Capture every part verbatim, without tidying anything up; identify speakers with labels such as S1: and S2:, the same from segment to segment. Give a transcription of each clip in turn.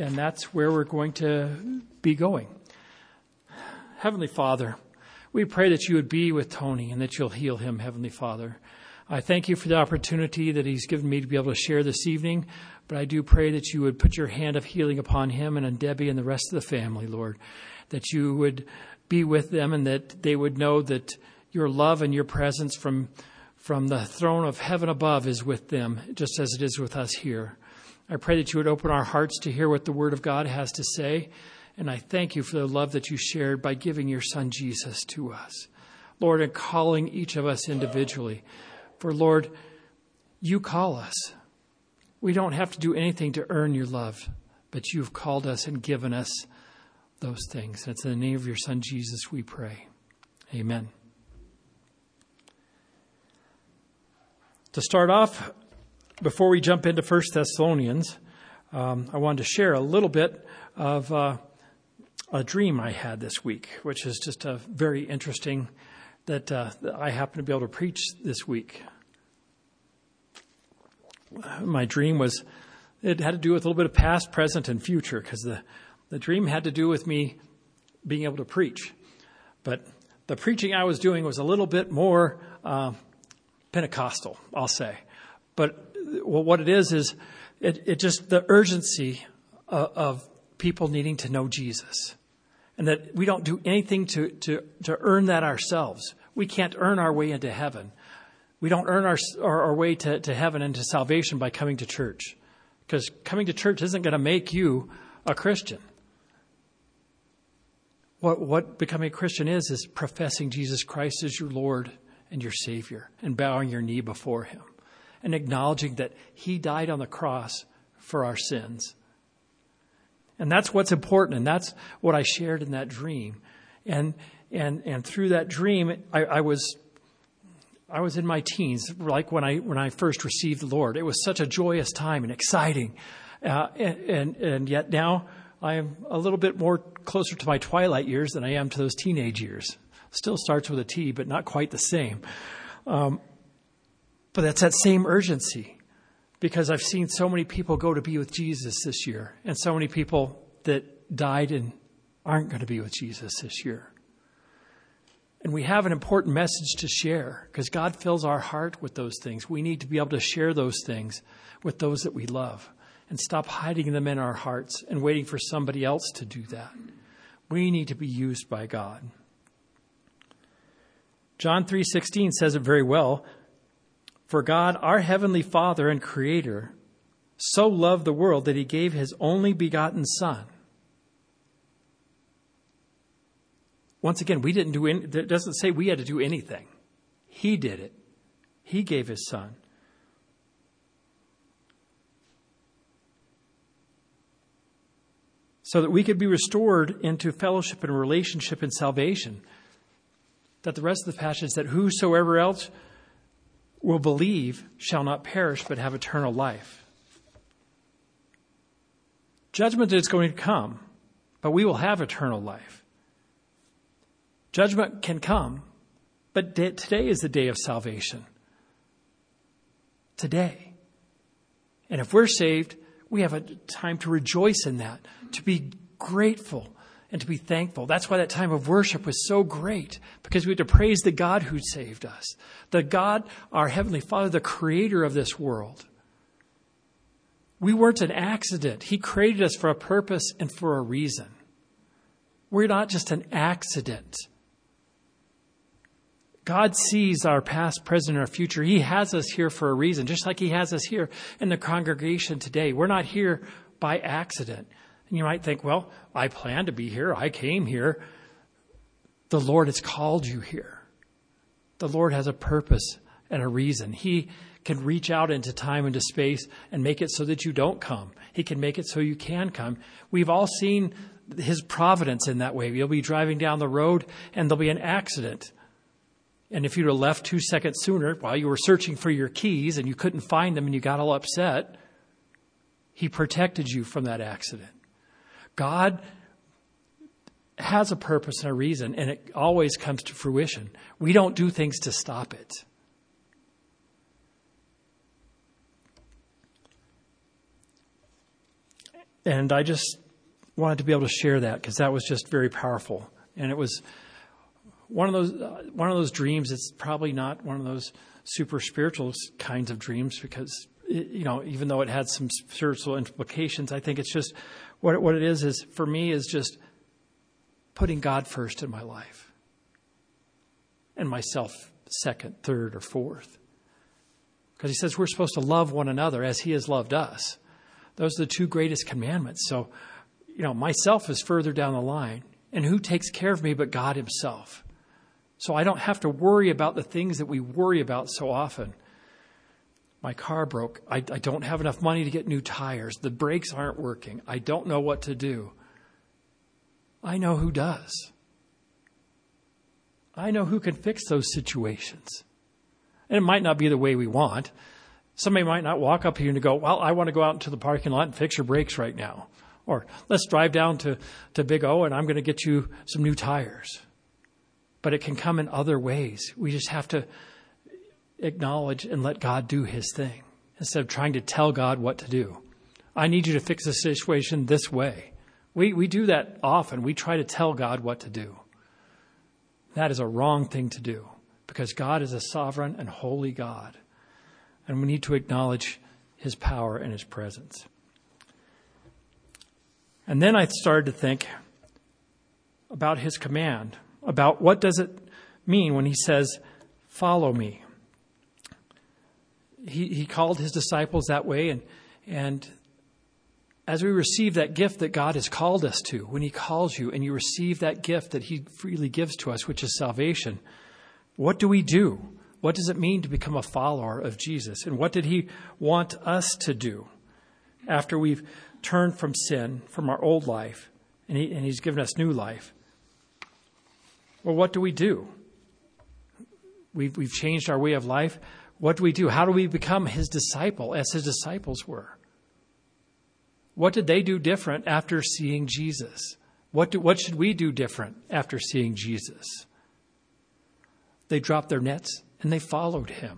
S1: and that's where we're going to be going. Heavenly Father, we pray that you would be with Tony and that you'll heal him, Heavenly Father. I thank you for the opportunity that he's given me to be able to share this evening, but I do pray that you would put your hand of healing upon him and on Debbie and the rest of the family, Lord, that you would be with them and that they would know that your love and your presence from, from the throne of heaven above is with them, just as it is with us here. I pray that you would open our hearts to hear what the Word of God has to say, and I thank you for the love that you shared by giving your Son Jesus to us, Lord, and calling each of us individually. For, Lord, you call us. We don't have to do anything to earn your love, but you've called us and given us those things. And it's in the name of your Son, Jesus, we pray. Amen. To start off, before we jump into First Thessalonians, um, I wanted to share a little bit of uh, a dream I had this week, which is just a very interesting that, uh, that I happen to be able to preach this week. My dream was, it had to do with a little bit of past, present, and future, because the, the dream had to do with me being able to preach. But the preaching I was doing was a little bit more uh, Pentecostal, I'll say. But well, what it is, is it, it just the urgency of, of people needing to know Jesus. And that we don't do anything to, to, to earn that ourselves. We can't earn our way into heaven. We don't earn our, our, our way to, to heaven and to salvation by coming to church. Because coming to church isn't going to make you a Christian. What, what becoming a Christian is, is professing Jesus Christ as your Lord and your Savior and bowing your knee before him and acknowledging that he died on the cross for our sins. And that's what's important, and that's what I shared in that dream. And and and through that dream, I, I was I was in my teens, like when I when I first received the Lord. It was such a joyous time and exciting, uh, and, and and yet now I am a little bit more closer to my twilight years than I am to those teenage years. Still starts with a T, but not quite the same. Um, but that's that same urgency. Because I've seen so many people go to be with Jesus this year, and so many people that died and aren't going to be with Jesus this year. And we have an important message to share because God fills our heart with those things. We need to be able to share those things with those that we love and stop hiding them in our hearts and waiting for somebody else to do that. We need to be used by God. John three sixteen says it very well. For God, our heavenly Father and Creator, so loved the world that he gave his only begotten Son. Once again, we didn't do any, it doesn't say we had to do anything. He did it. He gave his Son. So that we could be restored into fellowship and relationship and salvation. That the rest of the passage is that whosoever else will believe shall not perish but have eternal life. Judgment is going to come, but we will have eternal life. Judgment can come, but today is the day of salvation. Today. And if we're saved, we have a time to rejoice in that, to be grateful and to be thankful. That's why that time of worship was so great, because we had to praise the God who saved us. The God, our Heavenly Father, the creator of this world. We weren't an accident. He created us for a purpose and for a reason. We're not just an accident. God sees our past, present, and our future. He has us here for a reason, just like he has us here in the congregation today. We're not here by accident. And you might think, well, I planned to be here. I came here. The Lord has called you here. The Lord has a purpose and a reason. He can reach out into time and to space and make it so that you don't come. He can make it so you can come. We've all seen his providence in that way. You'll be driving down the road and there'll be an accident. And if you'd have left two seconds sooner while you were searching for your keys and you couldn't find them and you got all upset, he protected you from that accident. God has a purpose and a reason, and it always comes to fruition. We don't do things to stop it. And I just wanted to be able to share that because that was just very powerful. And it was one of those uh, one of those dreams. It's probably not one of those super spiritual kinds of dreams because, it, you know, even though it had some spiritual implications, I think it's just what what it is is for me is just putting God first in my life and myself second, third, or fourth. Because he says we're supposed to love one another as he has loved us. Those are the two greatest commandments. So, you know, myself is further down the line. And who takes care of me but God himself? So I don't have to worry about the things that we worry about so often. My car broke. I, I don't have enough money to get new tires. The brakes aren't working. I don't know what to do. I know who does. I know who can fix those situations. And it might not be the way we want. Somebody might not walk up here and go, well, I want to go out into the parking lot and fix your brakes right now. Or let's drive down to, to Big O and I'm going to get you some new tires. But it can come in other ways. We just have to acknowledge and let God do his thing instead of trying to tell God what to do. I need you to fix the situation this way. We, we do that often. We try to tell God what to do. That is a wrong thing to do because God is a sovereign and holy God. And we need to acknowledge his power and his presence. And then I started to think about his command, about what does it mean when he says, follow me. He, he called his disciples that way. And, and as we receive that gift that God has called us to, when he calls you and you receive that gift that he freely gives to us, which is salvation, what do we do? What does it mean to become a follower of Jesus? And what did he want us to do after we've turned from sin, from our old life, and, he, and he's given us new life? Well, what do we do? We've, we've changed our way of life. What do we do? How do we become his disciple as his disciples were? What did they do different after seeing Jesus? What do, what should we do different after seeing Jesus? They dropped their nets and they followed him.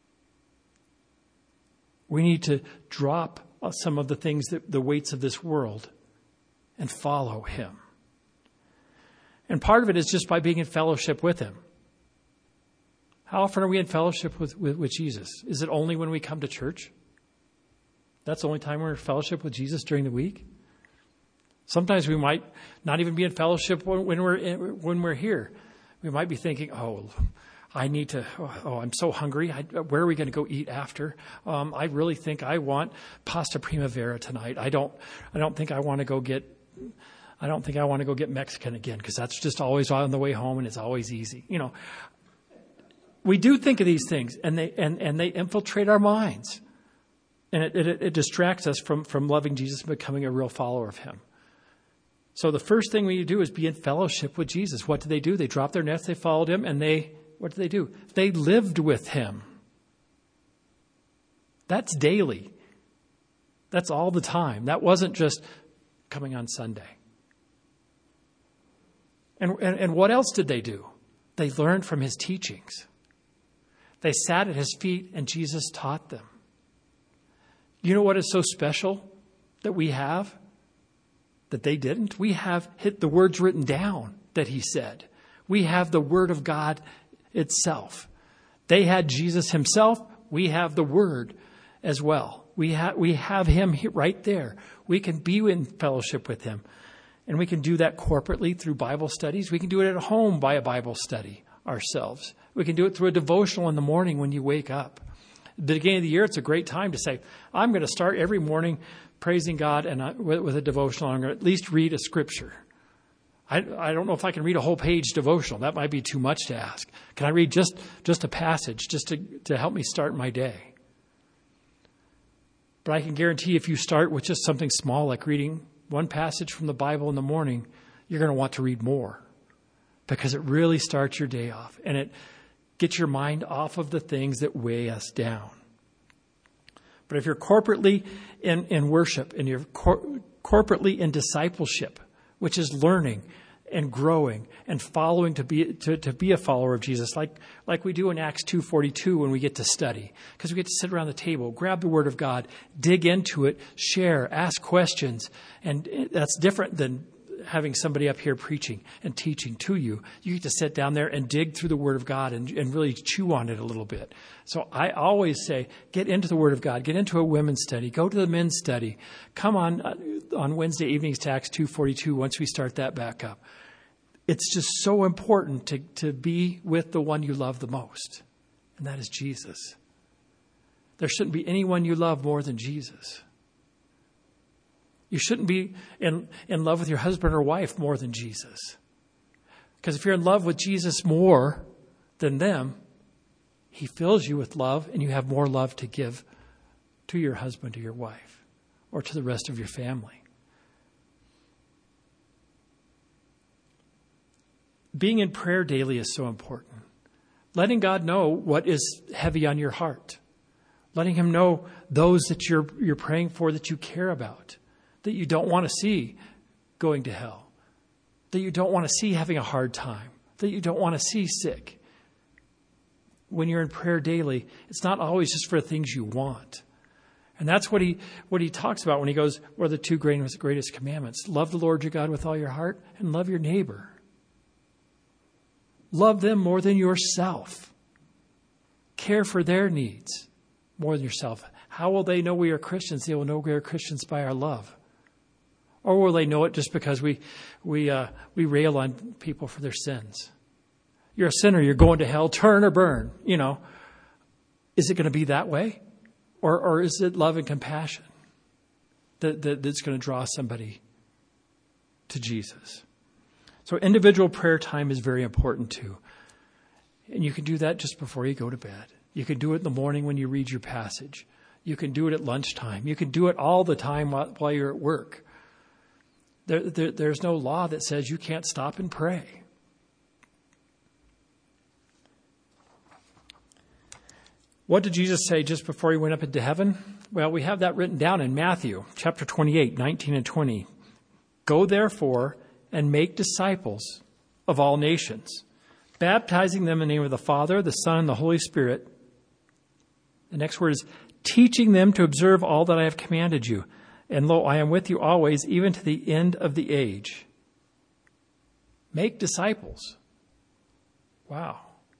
S1: We need to drop some of the things, that the weights of this world, and follow him. And part of it is just by being in fellowship with him. How often are we in fellowship with, with, with Jesus? Is it only when we come to church? That's the only time we're in fellowship with Jesus during the week? Sometimes we might not even be in fellowship when, when we're in, when we're here. We might be thinking, oh, I need to, oh, I'm so hungry. I, where are we going to go eat after? Um, I really think I want pasta primavera tonight. I don't, I don't think I want to go get, I don't think I want to go get Mexican again because that's just always on the way home and it's always easy. You know, we do think of these things and they, and, and they infiltrate our minds and it, it, it distracts us from, from loving Jesus and becoming a real follower of him. So the first thing we need to do is be in fellowship with Jesus. What did they do? They dropped their nets, they followed him, and they, what did they do? They lived with him. That's daily. That's all the time. That wasn't just coming on Sunday. And, and, and what else did they do? They learned from his teachings. They sat at his feet and Jesus taught them. You know what is so special that we have that they didn't? We have hit the words written down that he said. We have the word of God itself. They had Jesus himself. We have the word as well. We have, we have him right there. We can be in fellowship with him. And we can do that corporately through Bible studies. We can do it at home by a Bible study ourselves. We can do it through a devotional in the morning when you wake up. At the beginning of the year, it's a great time to say, I'm going to start every morning praising God and I, with, with a devotional. I'm going to at least read a scripture. I, I don't know if I can read a whole page devotional. That might be too much to ask. Can I read just, just a passage just to, to help me start my day? But I can guarantee if you start with just something small like reading one passage from the Bible in the morning, you're going to want to read more because it really starts your day off and it gets your mind off of the things that weigh us down. But if you're corporately in, in worship and you're cor- corporately in discipleship, which is learning and growing and following to be to, to be a follower of Jesus, like like we do in Acts two forty-two when we get to study, because we get to sit around the table, grab the Word of God, dig into it, share, ask questions, and that's different than having somebody up here preaching and teaching to you. You get to sit down there and dig through the Word of God and, and really chew on it a little bit. So I always say, get into the Word of God, get into a women's study, go to the men's study. Come on uh, on Wednesday evenings to Acts two forty-two once we start that back up. It's just so important to, to be with the one you love the most, and that is Jesus. There shouldn't be anyone you love more than Jesus. You shouldn't be in, in love with your husband or wife more than Jesus. Because if you're in love with Jesus more than them, he fills you with love and you have more love to give to your husband or your wife or to the rest of your family. Being in prayer daily is so important. Letting God know what is heavy on your heart. Letting him know those that you're you're praying for that you care about, that you don't want to see going to hell, that you don't want to see having a hard time, that you don't want to see sick. When you're in prayer daily, it's not always just for things you want. And that's what he what he talks about when he goes, what are the two greatest, greatest commandments? Love the Lord your God with all your heart and love your neighbor. Love them more than yourself. Care for their needs more than yourself. How will they know we are Christians? They will know we are Christians by our love. Or will they know it just because we we uh, we rail on people for their sins? You're a sinner. You're going to hell. Turn or burn. You know, is it going to be that way, or or is it love and compassion that, that that's going to draw somebody to Jesus? So individual prayer time is very important too, and you can do that just before you go to bed. You can do it in the morning when you read your passage. You can do it at lunchtime. You can do it all the time while, while you're at work. There, there, there's no law that says you can't stop and pray. What did Jesus say just before he went up into heaven? Well, we have that written down in Matthew chapter twenty-eight, nineteen and twenty. Go therefore and make disciples of all nations, baptizing them in the name of the Father, the Son, and the Holy Spirit. The next word is teaching them to observe all that I have commanded you. And lo, I am with you always, even to the end of the age. Make disciples. Wow.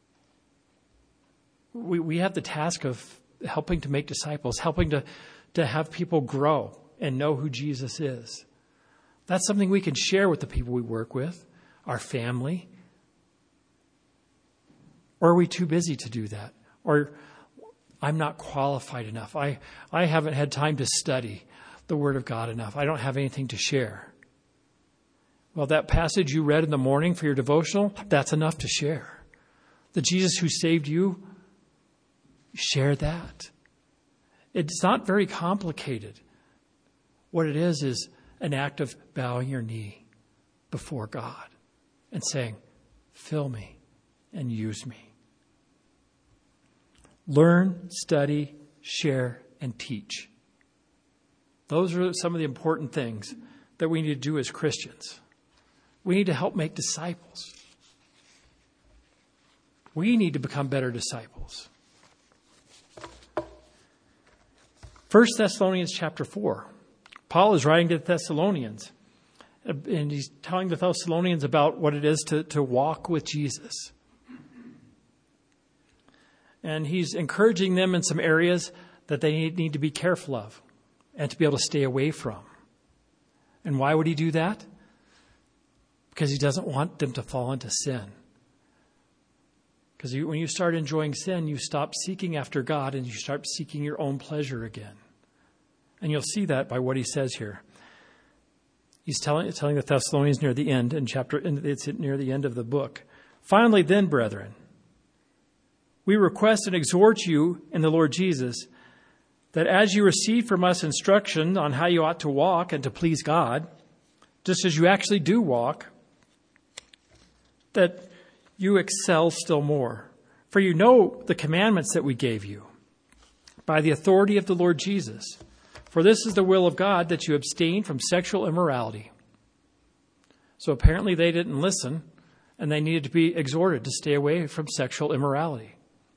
S1: We we have the task of helping to make disciples, helping to, to have people grow and know who Jesus is. That's something we can share with the people we work with, our family. Or are we too busy to do that? Or I'm not qualified enough. I, I haven't had time to study the Word of God enough. I don't have anything to share. Well, that passage you read in the morning for your devotional, that's enough to share. The Jesus who saved you, share that. It's not very complicated. What it is is an act of bowing your knee before God and saying, fill me and use me. Learn, study, share, and teach. Those are some of the important things that we need to do as Christians. We need to help make disciples. We need to become better disciples. First Thessalonians chapter four. Paul is writing to the Thessalonians, and he's telling the Thessalonians about what it is to, to walk with Jesus. And he's encouraging them in some areas that they need, need to be careful of and to be able to stay away from. And why would he do that? Because he doesn't want them to fall into sin. Because you, when you start enjoying sin, you stop seeking after God and you start seeking your own pleasure again. And you'll see that by what he says here. He's telling, telling the Thessalonians near the end, in chapter, it's near the end of the book. Finally, then, brethren, we request and exhort you in the Lord Jesus that as you receive from us instruction on how you ought to walk and to please God, just as you actually do walk, that you excel still more. For you know the commandments that we gave you by the authority of the Lord Jesus. For this is the will of God, that you abstain from sexual immorality. So apparently they didn't listen, and they needed to be exhorted to stay away from sexual immorality.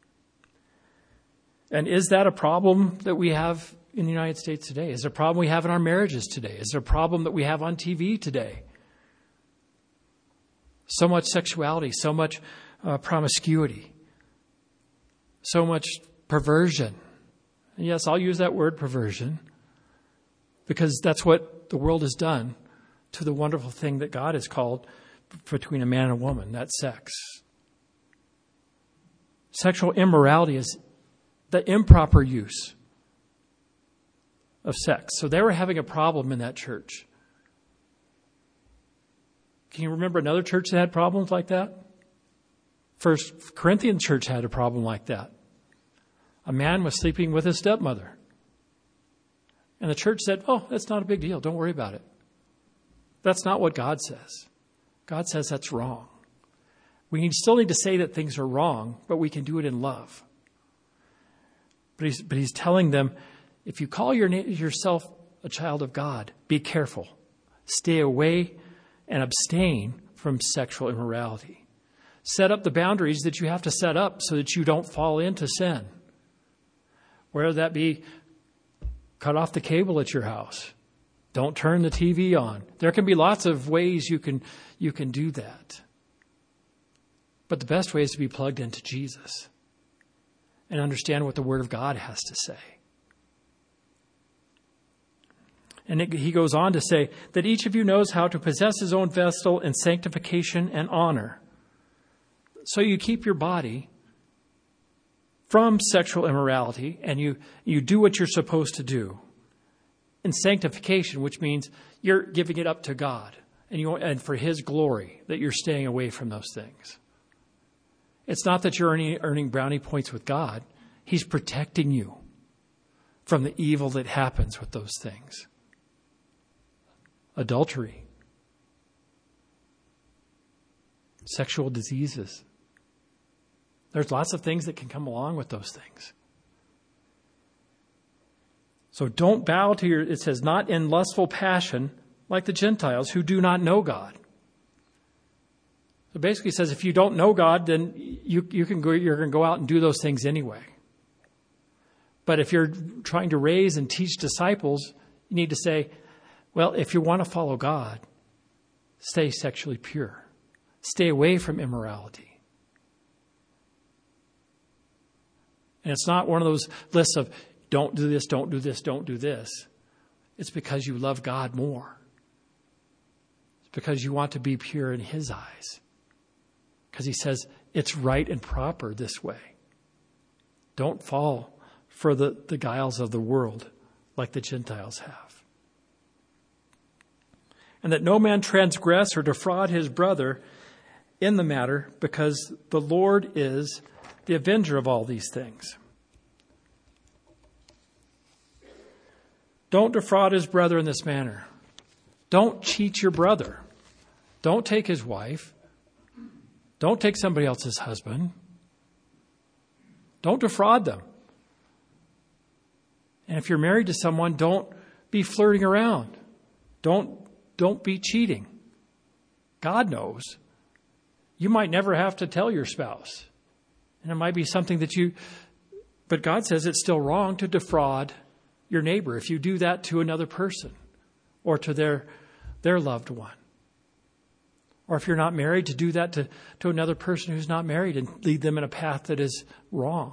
S1: And is that a problem that we have in the United States today? Is it a problem we have in our marriages today? Is it a problem that we have on T V today? So much sexuality, so much uh, promiscuity, so much perversion. And yes, I'll use that word perversion because that's what the world has done to the wonderful thing that God has called between a man and a woman, that's sex. Sexual immorality is the improper use of sex. So they were having a problem in that church. Can you remember another church that had problems like that? First Corinthian church had a problem like that. A man was sleeping with his stepmother. And the church said, oh, that's not a big deal. Don't worry about it. That's not what God says. God says that's wrong. We still need to say that things are wrong, but we can do it in love. But he's, but he's telling them, if you call your, yourself a child of God, be careful. Stay away and abstain from sexual immorality. Set up the boundaries that you have to set up so that you don't fall into sin. Whether that be cut off the cable at your house. Don't turn the T V on. There can be lots of ways you can you can do that. But the best way is to be plugged into Jesus and understand what the Word of God has to say. And it, he goes on to say that each of you knows how to possess his own vessel in sanctification and honor. So you keep your body from sexual immorality and you, you do what you're supposed to do. In sanctification, which means you're giving it up to God and you and for His glory, that you're staying away from those things. It's not that you're earning, earning brownie points with God. He's protecting you from the evil that happens with those things. Adultery, sexual diseases. There's lots of things that can come along with those things. So don't bow to your, it says, not in lustful passion like the Gentiles who do not know God. So basically it says if you don't know God, then you, you can go, you're going to go out and do those things anyway. But if you're trying to raise and teach disciples, you need to say, well, if you want to follow God, stay sexually pure. Stay away from immorality. And it's not one of those lists of don't do this, don't do this, don't do this. It's because you love God more. It's because you want to be pure in His eyes. Because He says it's right and proper this way. Don't fall for the, the guiles of the world like the Gentiles have. And that no man transgress or defraud his brother in the matter, because the Lord is the avenger of all these things. Don't defraud his brother in this manner. Don't cheat your brother. Don't take his wife. Don't take somebody else's husband. Don't defraud them. And if you're married to someone, don't be flirting around. Don't, don't be cheating. God knows. You might never have to tell your spouse. And it might be something that you, but God says it's still wrong to defraud your neighbor if you do that to another person or to their, their loved one. Or if you're not married, to do that to, to another person who's not married and lead them in a path that is wrong.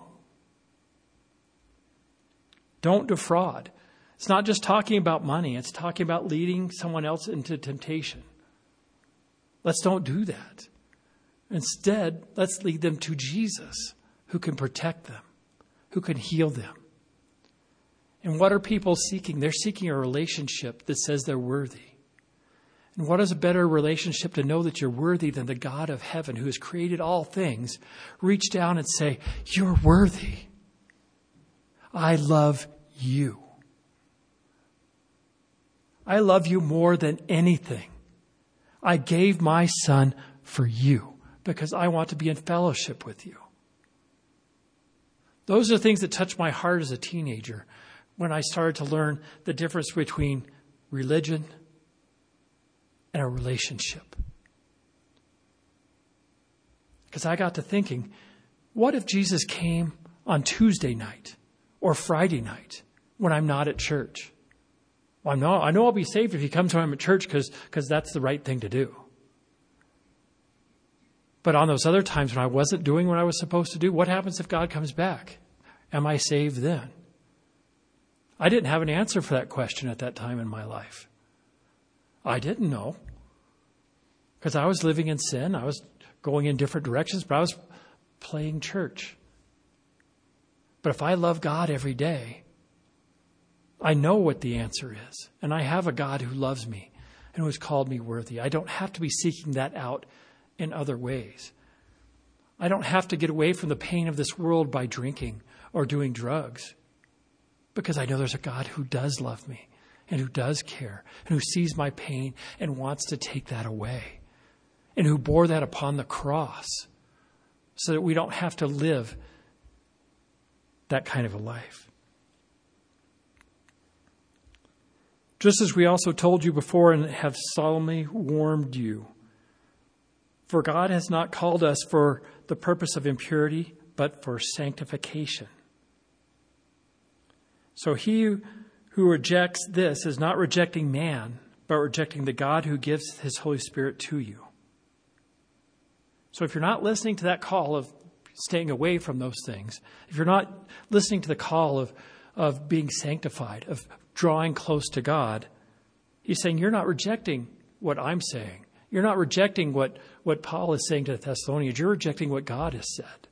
S1: Don't defraud. It's not just talking about money. It's talking about leading someone else into temptation. Let's don't do that. Instead, let's lead them to Jesus, who can protect them, who can heal them. And what are people seeking? They're seeking a relationship that says they're worthy. And what is a better relationship to know that you're worthy than the God of heaven, who has created all things, reach down and say, you're worthy. I love you. I love you more than anything. I gave my son for you because I want to be in fellowship with you. Those are the things that touched my heart as a teenager when I started to learn the difference between religion and a relationship. Because I got to thinking, what if Jesus came on Tuesday night or Friday night when I'm not at church? Well, I know, I know I'll be saved if he comes when I'm at church because because that's the right thing to do. But on those other times when I wasn't doing what I was supposed to do, what happens if God comes back? Am I saved then? I didn't have an answer for that question at that time in my life. I didn't know. Because I was living in sin. I was going in different directions, but I was playing church. But if I love God every day, I know what the answer is. And I have a God who loves me and who has called me worthy. I don't have to be seeking that out in other ways. I don't have to get away from the pain of this world by drinking or doing drugs, because I know there's a God who does love me and who does care and who sees my pain and wants to take that away and who bore that upon the cross so that we don't have to live that kind of a life. Just as we also told you before and have solemnly warned you, for God has not called us for the purpose of impurity, but for sanctification. So he who rejects this is not rejecting man, but rejecting the God who gives his Holy Spirit to you. So if you're not listening to that call of staying away from those things, if you're not listening to the call of, of being sanctified, of drawing close to God, he's saying you're not rejecting what I'm saying. You're not rejecting what, what Paul is saying to the Thessalonians. You're rejecting what God has said.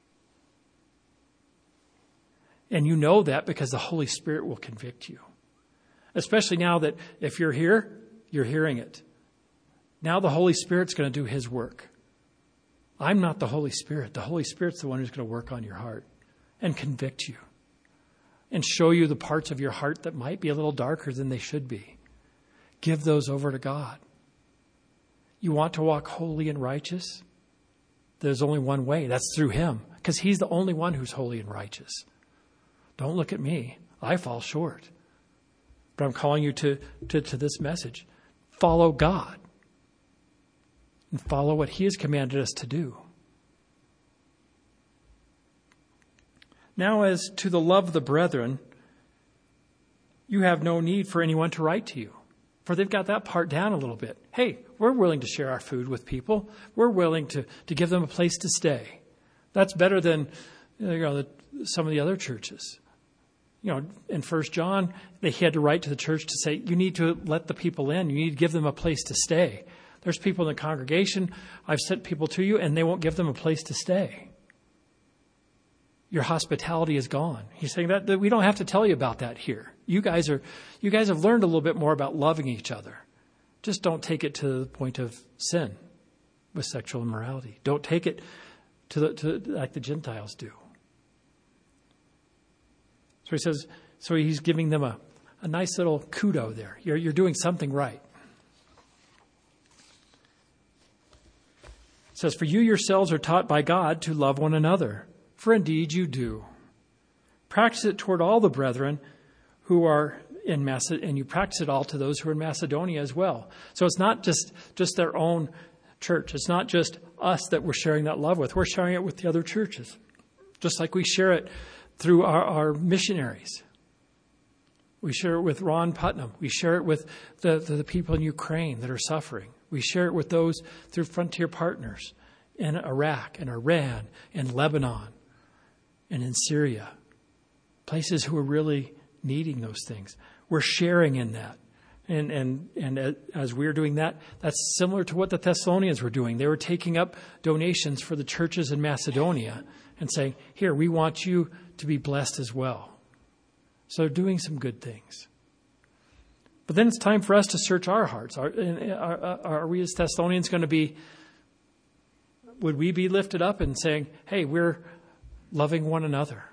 S1: And you know that because the Holy Spirit will convict you. Especially now that if you're here, you're hearing it. Now the Holy Spirit's going to do his work. I'm not the Holy Spirit. The Holy Spirit's the one who's going to work on your heart and convict you and show you the parts of your heart that might be a little darker than they should be. Give those over to God. You want to walk holy and righteous? There's only one way. That's through him, because he's the only one who's holy and righteous. Don't look at me. I fall short. But I'm calling you to, to, to this message. Follow God. And follow what he has commanded us to do. Now, as to the love of the brethren, you have no need for anyone to write to you, for they've got that part down a little bit. Hey, we're willing to share our food with people. We're willing to, to give them a place to stay. That's better than you know, the, some of the other churches. You know, in First John, they had to write to the church to say, you need to let the people in. You need to give them a place to stay. There's people in the congregation, I've sent people to you, and they won't give them a place to stay. Your hospitality is gone. He's saying that, that we don't have to tell you about that here. You guys are, you guys have learned a little bit more about loving each other. Just don't take it to the point of sin with sexual immorality. Don't take it to the, to like the Gentiles do. So he says, so he's giving them a, a nice little kudo there. You're, you're doing something right. It says, for you yourselves are taught by God to love one another, for indeed you do. Practice it toward all the brethren who are in Macedonia, and you practice it all to those who are in Macedonia as well. So it's not just, just their own church. It's not just us that we're sharing that love with. We're sharing it with the other churches, just like we share it through our, our missionaries. We share it with Ron Putnam. We share it with the, the, the people in Ukraine that are suffering. We share it with those through Frontier Partners in Iraq and Iran and Lebanon and in Syria. Places who are really needing those things. We're sharing in that. And, and, and as we're doing that, that's similar to what the Thessalonians were doing. They were taking up donations for the churches in Macedonia and saying, here, we want you to be blessed as well. So they're doing some good things. But then it's time for us to search our hearts. Are, are, are we as Thessalonians going to be, would we be lifted up and saying, hey, we're loving one another?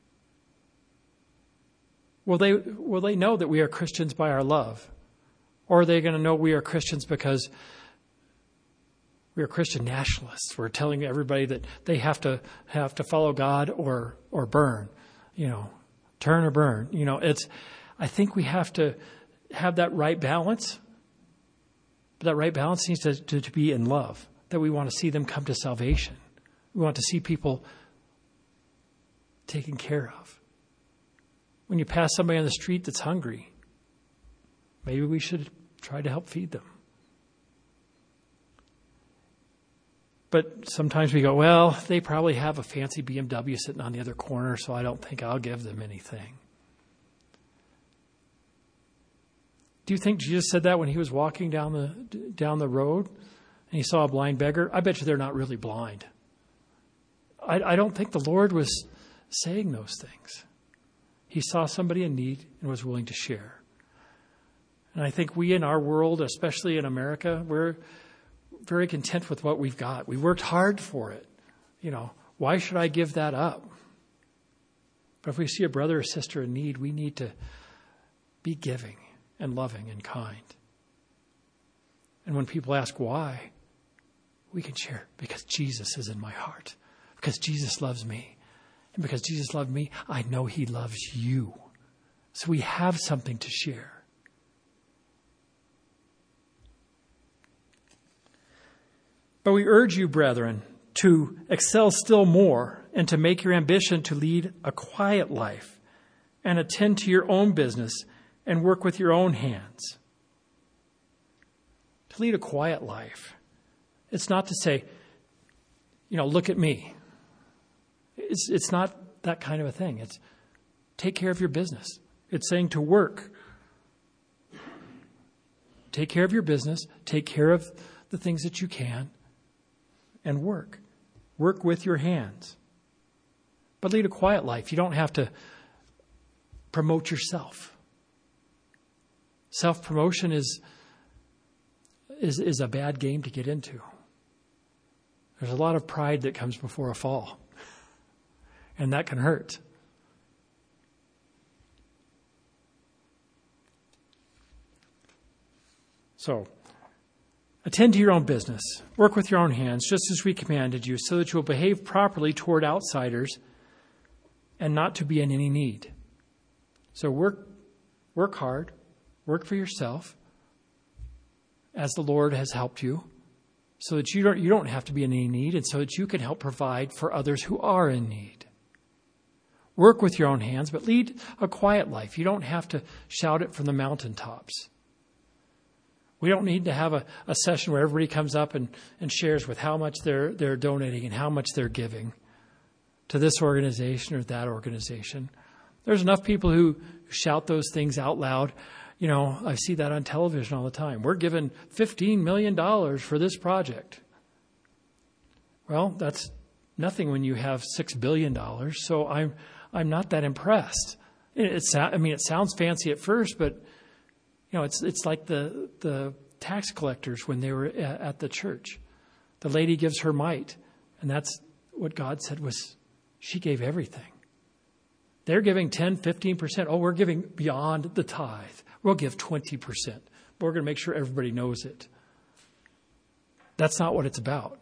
S1: Will they, will they know that we are Christians by our love? Or are they going to know we are Christians because we are Christian nationalists? We're telling everybody that they have to have to follow God or or burn, you know, turn or burn. You know, it's. I think we have to have that right balance. But that right balance needs to, to, to be in love. That we want to see them come to salvation. We want to see people taken care of. When you pass somebody on the street that's hungry, maybe we should try to help feed them. But sometimes we go, well, they probably have a fancy B M W sitting on the other corner, so I don't think I'll give them anything. Do you think Jesus said that when he was walking down the down the road and he saw a blind beggar? I bet you they're not really blind. I, I don't think the Lord was saying those things. He saw somebody in need and was willing to share. And I think we in our world, especially in America, we're very content with what we've got. We worked hard for it. You know, why should I give that up? But if we see a brother or sister in need, we need to be giving and loving and kind. And when people ask why, we can share, because Jesus is in my heart, because Jesus loves me. And because Jesus loved me, I know he loves you. So we have something to share. But we urge you, brethren, to excel still more and to make your ambition to lead a quiet life and attend to your own business and work with your own hands. To lead a quiet life. It's not to say, you know, look at me. It's, it's not that kind of a thing. It's take care of your business. It's saying to work. Take care of your business. Take care of the things that you can. And work. Work with your hands. But lead a quiet life. You don't have to promote yourself. Self-promotion is, is, is a bad game to get into. There's a lot of pride that comes before a fall. And that can hurt. So, attend to your own business. Work with your own hands, just as we commanded you, so that you will behave properly toward outsiders and not to be in any need. So work, work hard. Work for yourself as the Lord has helped you, so that you don't, you don't have to be in any need, and so that you can help provide for others who are in need. Work with your own hands, but lead a quiet life. You don't have to shout it from the mountaintops. We don't need to have a, a session where everybody comes up and, and shares with how much they're they're donating and how much they're giving to this organization or that organization. There's enough people who shout those things out loud. You know, I see that on television all the time. We're giving fifteen million dollars for this project. Well, that's nothing when you have six billion dollars. So I'm I'm not that impressed. It's I mean, it sounds fancy at first, but you know, it's it's like the the tax collectors when they were at, at the church. The lady gives her mite, and that's what God said was she gave everything. They're giving ten, fifteen percent. Oh, we're giving beyond the tithe. We'll give twenty percent. But we're going to make sure everybody knows it. That's not what it's about.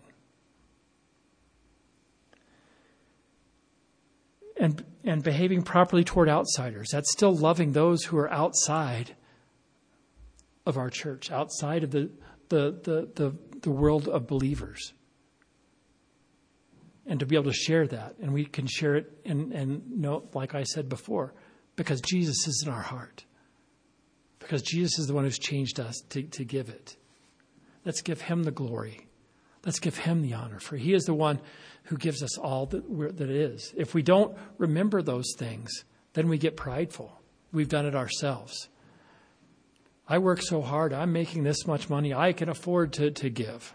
S1: And and behaving properly toward outsiders. That's still loving those who are outside of our church, outside of the the the the, the world of believers. And to be able to share that. And we can share it and, and know, like I said before, because Jesus is in our heart. Because Jesus is the one who's changed us to, to give it. Let's give him the glory. Let's give him the honor. For he is the one who gives us all that, that is. If we don't remember those things, then we get prideful. We've done it ourselves. I work so hard. I'm making this much money. I can afford to, to give.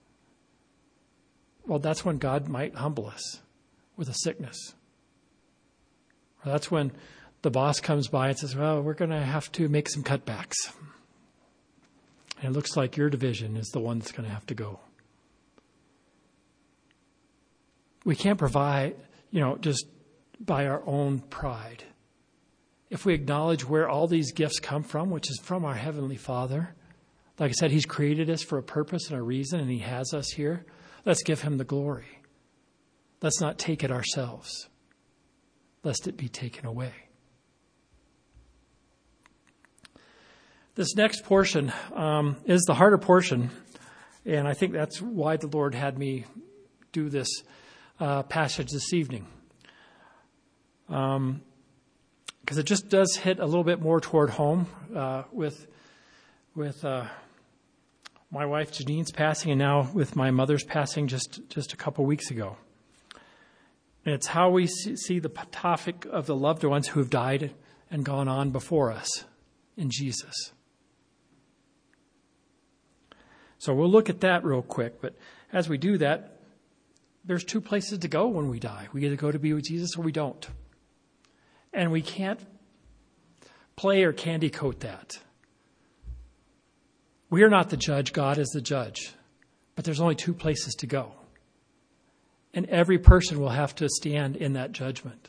S1: Well, that's when God might humble us with a sickness. Or that's when the boss comes by and says, well, we're going to have to make some cutbacks. And it looks like your division is the one that's going to have to go. We can't provide, you know, just by our own pride. If we acknowledge where all these gifts come from, which is from our Heavenly Father, like I said, he's created us for a purpose and a reason, and he has us here. Let's give him the glory. Let's not take it ourselves, lest it be taken away. This next portion um, is the harder portion, and I think that's why the Lord had me do this uh, passage this evening. Um, because it just does hit a little bit more toward home uh, with with uh, my wife Janine's passing, and now with my mother's passing just, just a couple weeks ago. And it's how we see the topic of the loved ones who have died and gone on before us in Jesus. So we'll look at that real quick. But as we do that, there's two places to go when we die. We either go to be with Jesus or we don't. And we can't play or candy coat that. We are not the judge. God is the judge. But there's only two places to go. And every person will have to stand in that judgment.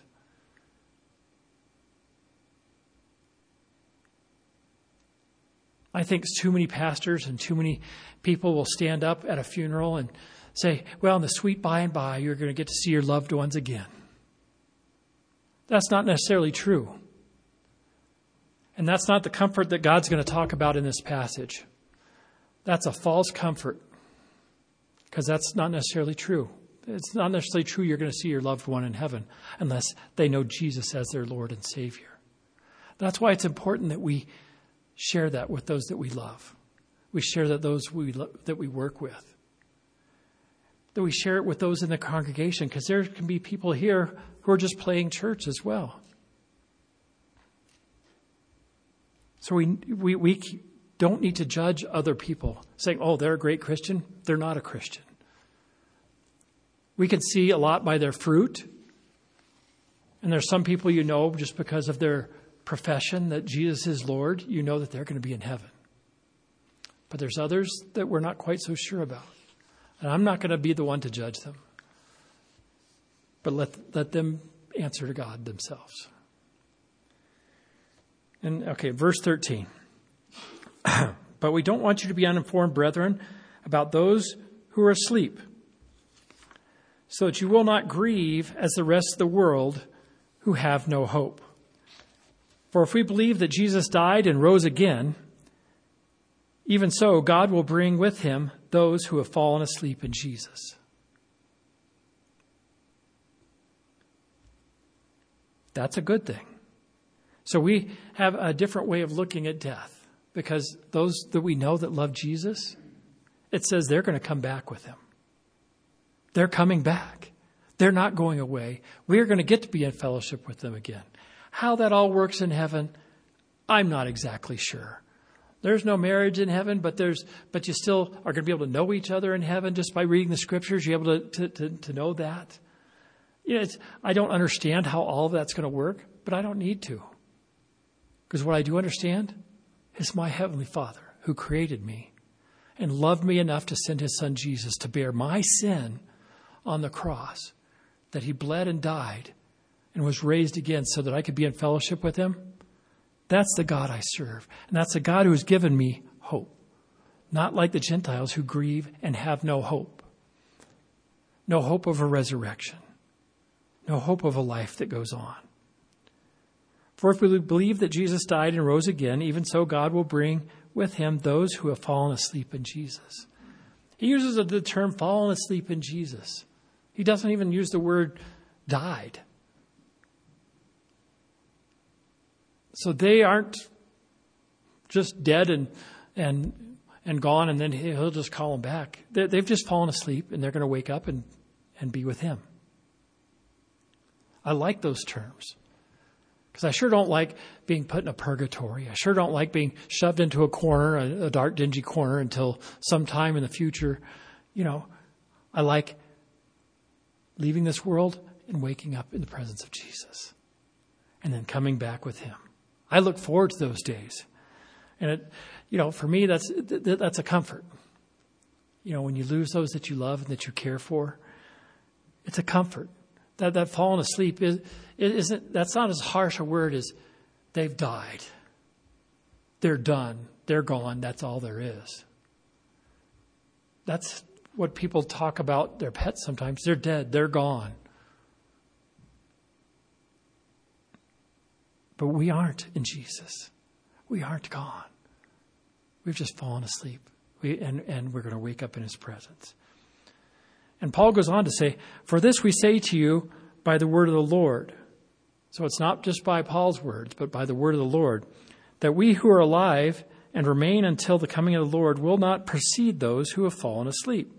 S1: I think too many pastors and too many people will stand up at a funeral and say, well, in the sweet by and by, you're going to get to see your loved ones again. That's not necessarily true. And that's not the comfort that God's going to talk about in this passage. That's a false comfort, because that's not necessarily true. It's not necessarily true you're going to see your loved one in heaven unless they know Jesus as their Lord and Savior. That's why it's important that we share that with those that we love. We share that those we lo- that we work with. That we share it with those in the congregation, because there can be people here who are just playing church as well. So we we we don't need to judge other people, saying, oh, they're a great Christian. They're not a Christian. We can see a lot by their fruit. And there's some people you know just because of their profession that Jesus is Lord, you know that they're going to be in heaven. But there's others that we're not quite so sure about. And I'm not going to be the one to judge them. But let, let them answer to God themselves. And okay, verse thirteen. But we don't want you to be uninformed, brethren, about those who are asleep, so that you will not grieve as the rest of the world who have no hope. For if we believe that Jesus died and rose again, even so God will bring with him those who have fallen asleep in Jesus. That's a good thing. So we have a different way of looking at death, because those that we know that love Jesus, it says they're going to come back with him. They're coming back. They're not going away. We're going to get to be in fellowship with them again. How that all works in heaven, I'm not exactly sure. There's no marriage in heaven, but there's but you still are going to be able to know each other in heaven just by reading the scriptures. You're able to, to, to, to know that. You know, it's, I don't understand how all of that's going to work, but I don't need to. Because what I do understand is my Heavenly Father who created me and loved me enough to send his son Jesus to bear my sin on the cross, that he bled and died and was raised again so that I could be in fellowship with him. That's the God I serve. And that's the God who has given me hope. Not like the Gentiles who grieve and have no hope. No hope of a resurrection. No hope of a life that goes on. For if we believe that Jesus died and rose again, even so God will bring with him those who have fallen asleep in Jesus. He uses the term fallen asleep in Jesus. He doesn't even use the word died. So they aren't just dead and and and gone, and then he'll just call them back. They're, they've just fallen asleep, and they're going to wake up and, and be with him. I like those terms, because I sure don't like being put in a purgatory. I sure don't like being shoved into a corner, a, a dark, dingy corner, until sometime in the future. You know, I like leaving this world and waking up in the presence of Jesus, and then coming back with him. I look forward to those days. And, it, you know, for me, that's that's a comfort. You know, when you lose those that you love and that you care for, it's a comfort. That that falling asleep is it isn't. That's not as harsh a word as they've died. They're done. They're gone. That's all there is. That's what people talk about their pets sometimes. They're dead. They're gone. But we aren't in Jesus. We aren't gone. We've just fallen asleep. We, and, and we're going to wake up in his presence. And Paul goes on to say, for this we say to you by the word of the Lord. So it's not just by Paul's words, but by the word of the Lord, that we who are alive and remain until the coming of the Lord will not precede those who have fallen asleep.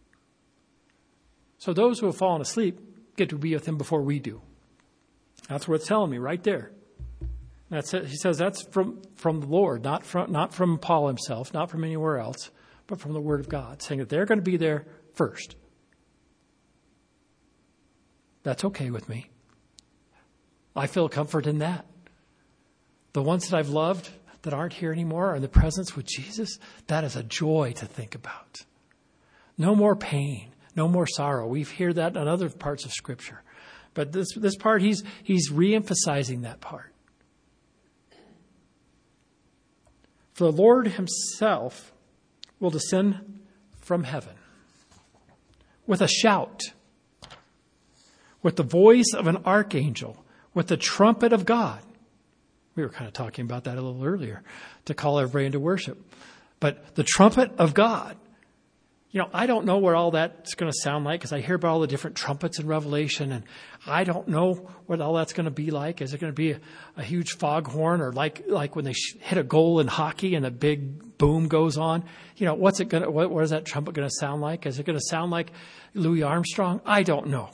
S1: So those who have fallen asleep get to be with him before we do. That's what it's telling me right there. That's it. He says that's from, from the Lord, not from, not from Paul himself, not from anywhere else, but from the Word of God, saying that they're going to be there first. That's okay with me. I feel comfort in that. The ones that I've loved that aren't here anymore are in the presence with Jesus. That is a joy to think about. No more pain, no more sorrow. We've heard that in other parts of Scripture. But this, this part, he's, he's re-emphasizing that part. For the Lord himself will descend from heaven with a shout, with the voice of an archangel, with the trumpet of God. We were kind of talking about that a little earlier, to call everybody into worship. But the trumpet of God. You know, I don't know what all that's going to sound like because I hear about all the different trumpets in Revelation, and I don't know what all that's going to be like. Is it going to be a, a huge foghorn, or like like when they sh- hit a goal in hockey and a big boom goes on? You know, what's it going to? What, what is that trumpet going to sound like? Is it going to sound like Louis Armstrong? I don't know.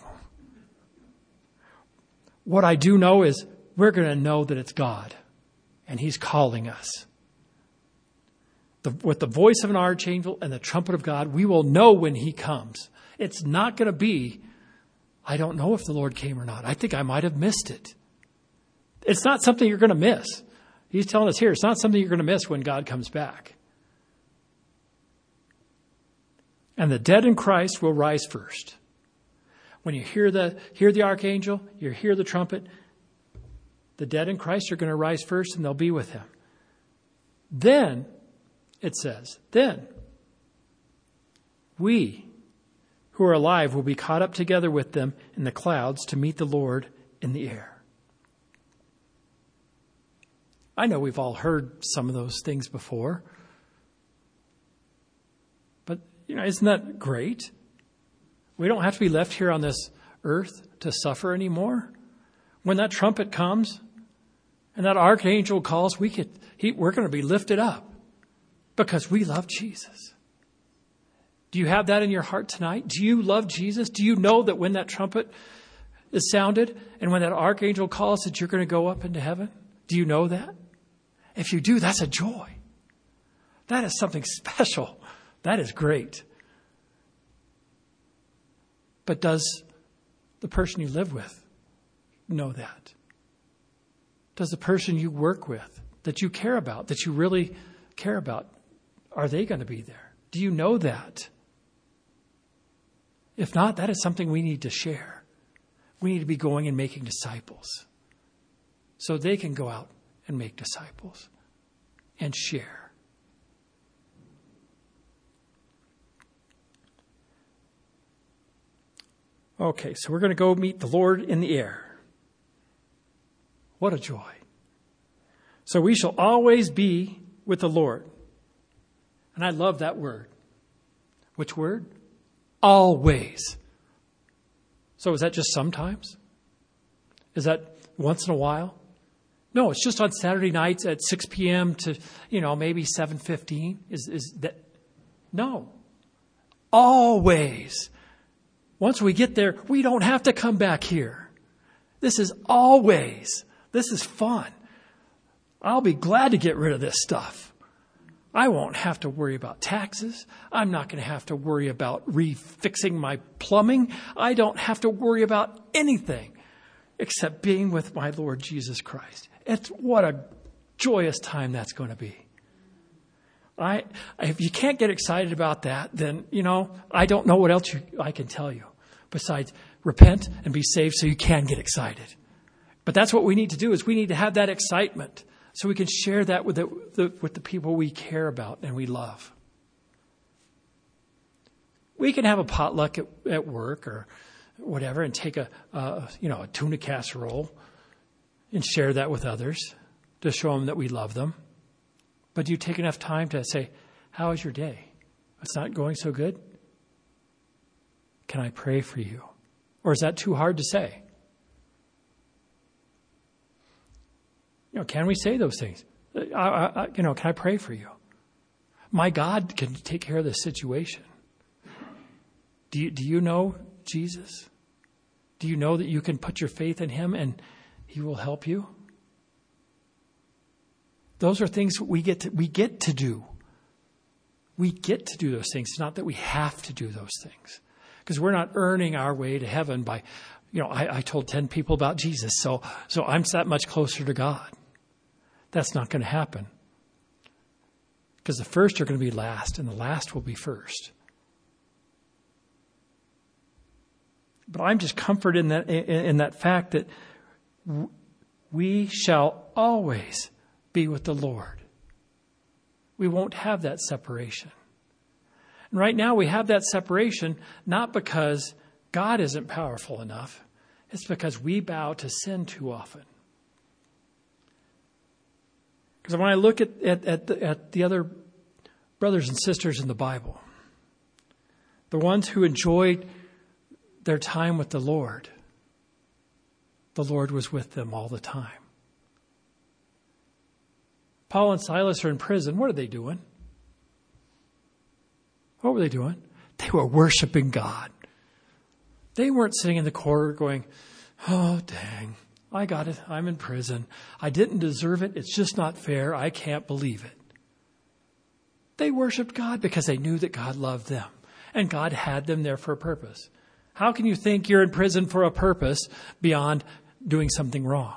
S1: What I do know is we're going to know that it's God, and He's calling us. The, with the voice of an archangel and the trumpet of God, we will know when He comes. It's not going to be, I don't know if the Lord came or not. I think I might have missed it. It's not something you're going to miss. He's telling us here, it's not something you're going to miss when God comes back. And the dead in Christ will rise first. When you hear the, hear the archangel, you hear the trumpet, the dead in Christ are going to rise first and they'll be with Him. Then, it says, then we who are alive will be caught up together with them in the clouds to meet the Lord in the air. I know we've all heard some of those things before. But, you know, isn't that great? We don't have to be left here on this earth to suffer anymore. When that trumpet comes and that archangel calls, we could, he, we're going to be lifted up. Because we love Jesus. Do you have that in your heart tonight? Do you love Jesus? Do you know that when that trumpet is sounded and when that archangel calls that you're going to go up into heaven? Do you know that? If you do, that's a joy. That is something special. That is great. But does the person you live with know that? Does the person you work with, that you care about, that you really care about, are they going to be there? Do you know that? If not, that is something we need to share. We need to be going and making disciples so they can go out and make disciples and share. Okay, so we're going to go meet the Lord in the air. What a joy. So we shall always be with the Lord. And I love that word. Which word? Always. So is that just sometimes? Is that once in a while? No, it's just on Saturday nights at six p.m. to, you know, maybe seven fifteen. Is, is that? No. Always. Once we get there, we don't have to come back here. This is always. This is fun. I'll be glad to get rid of this stuff. I won't have to worry about taxes. I'm not going to have to worry about refixing my plumbing. I don't have to worry about anything except being with my Lord Jesus Christ. It's what a joyous time that's going to be. I, if you can't get excited about that, then, you know, I don't know what else you, I can tell you besides repent and be saved so you can get excited. But that's what we need to do is we need to have that excitement. So we can share that with the, the, with the people we care about and we love. We can have a potluck at, at work or whatever and take a, uh, you know, a tuna casserole and share that with others to show them that we love them. But do you take enough time to say, how is your day? It's not going so good? can I pray for you? Or is that too hard to say? You know, can we say those things? I, I, you know, can I pray for you? My God can take care of this situation. Do you, do you know Jesus? Do you know that you can put your faith in him and he will help you? Those are things we get to, we get to do. We get to do those things. It's not that we have to do those things. Because we're not earning our way to heaven by, you know, I, I told ten people about Jesus, so so I'm that much closer to God. That's not going to happen. Because the first are going to be last, and the last will be first. But I'm just comforted in that in, in that fact that w- we shall always be with the Lord. We won't have that separation. And right now we have that separation not because God isn't powerful enough. It's because we bow to sin too often. Because when I look at, at, at, the, at the other brothers and sisters in the Bible, the ones who enjoyed their time with the Lord, the Lord was with them all the time. Paul and Silas are in prison. What are they doing? What were they doing? They were worshiping God. They weren't sitting in the corner going, oh, dang, I got it. I'm in prison. I didn't deserve it. It's just not fair. I can't believe it. They worshiped God because they knew that God loved them and God had them there for a purpose. How can you think you're in prison for a purpose beyond doing something wrong?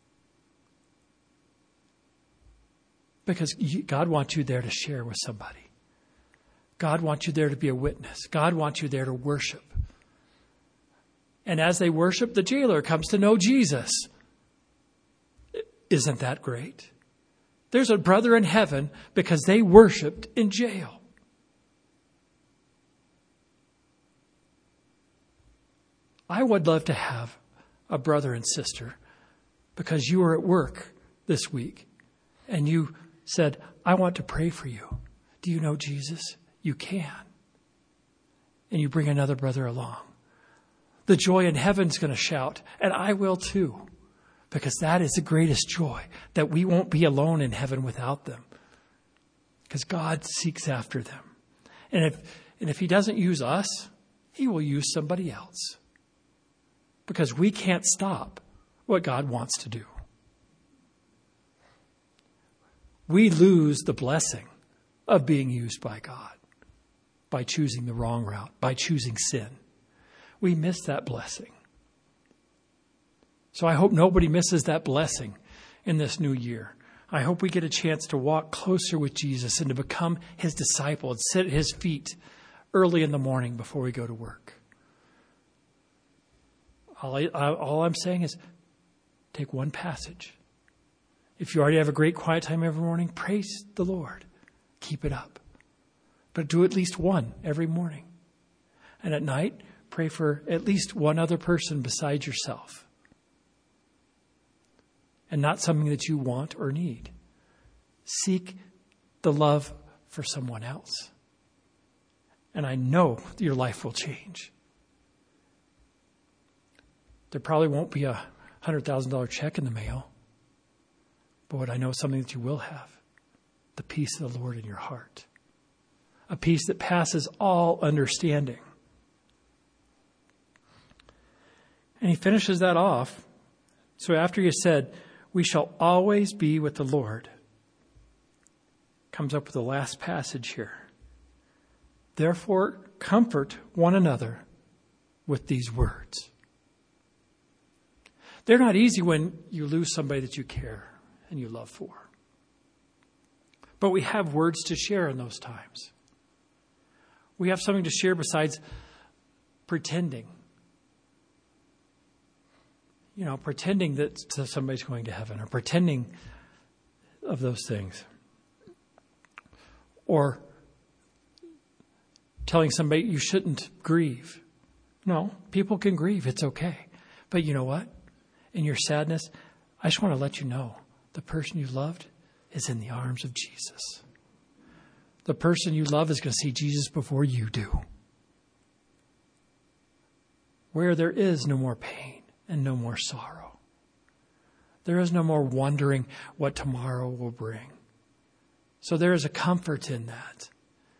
S1: Because God wants you there to share with somebody. God wants you there to be a witness. God wants you there to worship. And as they worship, the jailer comes to know Jesus. Isn't that great? There's a brother in heaven because they worshiped in jail. I would love to have a brother and sister because you were at work this week and you said, I want to pray for you. Do you know Jesus? You can. And you bring another brother along. The joy in heaven's going to shout, and I will too, because that is the greatest joy, that we won't be alone in heaven without them, because God seeks after them. And if, and if he doesn't use us, he will use somebody else, because we can't stop what God wants to do. We lose the blessing of being used by God by choosing the wrong route, by choosing sin. We miss that blessing. So I hope nobody misses that blessing in this new year. I hope we get a chance to walk closer with Jesus and to become his disciple and sit at his feet early in the morning before we go to work. All, I, all I'm saying is take one passage. If you already have a great quiet time every morning, praise the Lord. Keep it up. But do at least one every morning. And at night, pray for at least one other person besides yourself. And not something that you want or need. Seek the love for someone else. And I know your life will change. There probably won't be a one hundred thousand dollars check in the mail. But what I know is something that you will have. The peace of the Lord in your heart. A peace that passes all understanding. And he finishes that off. So after he said, we shall always be with the Lord, comes up with the last passage here. Therefore, comfort one another with these words. They're not easy when you lose somebody that you care and you love for. But we have words to share in those times. We have something to share besides pretending. You know, pretending that somebody's going to heaven or pretending of those things. Or telling somebody you shouldn't grieve. No, people can grieve. It's okay. But you know what? In your sadness, I just want to let you know the person you loved is in the arms of Jesus. The person you love is going to see Jesus before you do. where there is no more pain and no more sorrow. There is no more wondering what tomorrow will bring. So there is a comfort in that.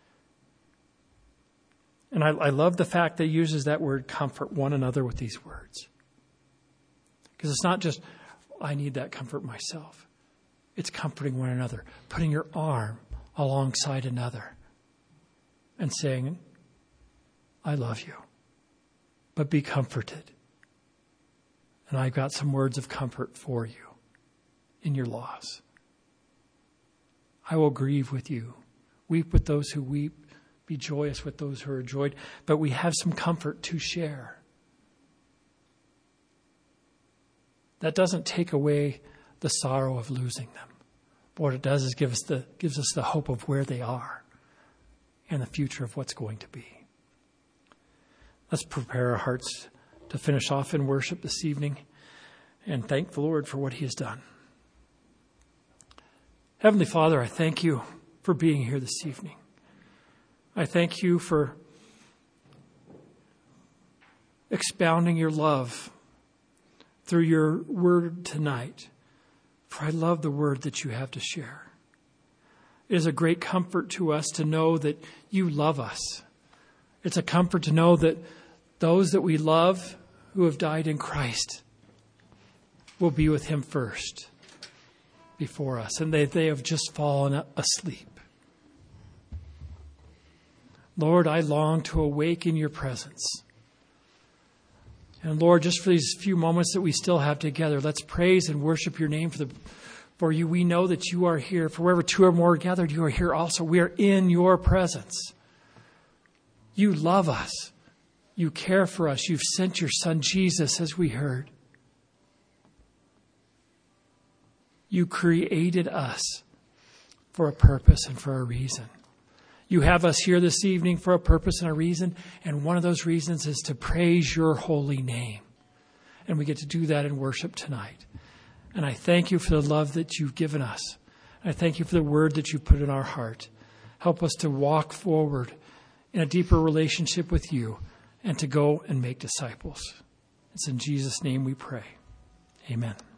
S1: And I, I love the fact that he uses that word comfort one another with these words. Because it's not just, I need that comfort myself. It's comforting one another, putting your arm alongside another and saying, I love you, but be comforted. And I've got some words of comfort for you in your loss. I will grieve with you, weep with those who weep, be joyous with those who are joyed, but we have some comfort to share. That doesn't take away the sorrow of losing them. But what it does is give us the, gives us the hope of where they are and the future of what's going to be. Let's prepare our hearts to finish off in worship this evening and thank the Lord for what he has done. Heavenly Father, I thank you for being here this evening. I thank you for expounding your love through your word tonight. For I love the word that you have to share. It is a great comfort to us to know that you love us. It's a comfort to know that those that we love who have died in Christ will be with him first before us, and they, they have just fallen asleep. Lord, I long to awake in your presence. And Lord, just for these few moments that we still have together, let's praise and worship your name for the for you. We know that you are here. For wherever two or more are gathered, you are here also. We are in your presence. You love us. You care for us. You've sent your son Jesus, as we heard. You created us for a purpose and for a reason. You have us here this evening for a purpose and a reason, and one of those reasons is to praise your holy name. And we get to do that in worship tonight. And I thank you for the love that you've given us. I thank you for the word that you put in our heart. Help us to walk forward in a deeper relationship with you and to go and make disciples. It's in Jesus' name we pray. Amen.